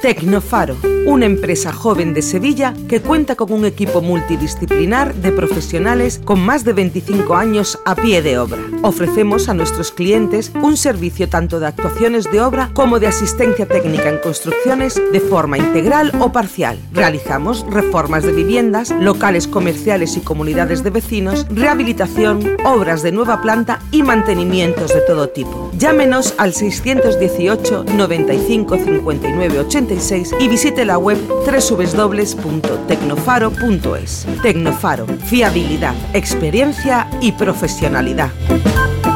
Tecnofaro, una empresa joven de Sevilla que cuenta con un equipo multidisciplinar de profesionales con más de 25 años a pie de obra. Ofrecemos a nuestros clientes un servicio tanto de actuaciones de obra como de asistencia técnica en construcciones de forma integral o parcial. Realizamos reformas de viviendas, locales comerciales y comunidades de vecinos, rehabilitación, obras de nueva planta y mantenimientos de todo tipo. Llámenos al 618 95 59 86 y visite la web www.tecnofaro.es. Tecnofaro, fiabilidad, experiencia y profesionalidad.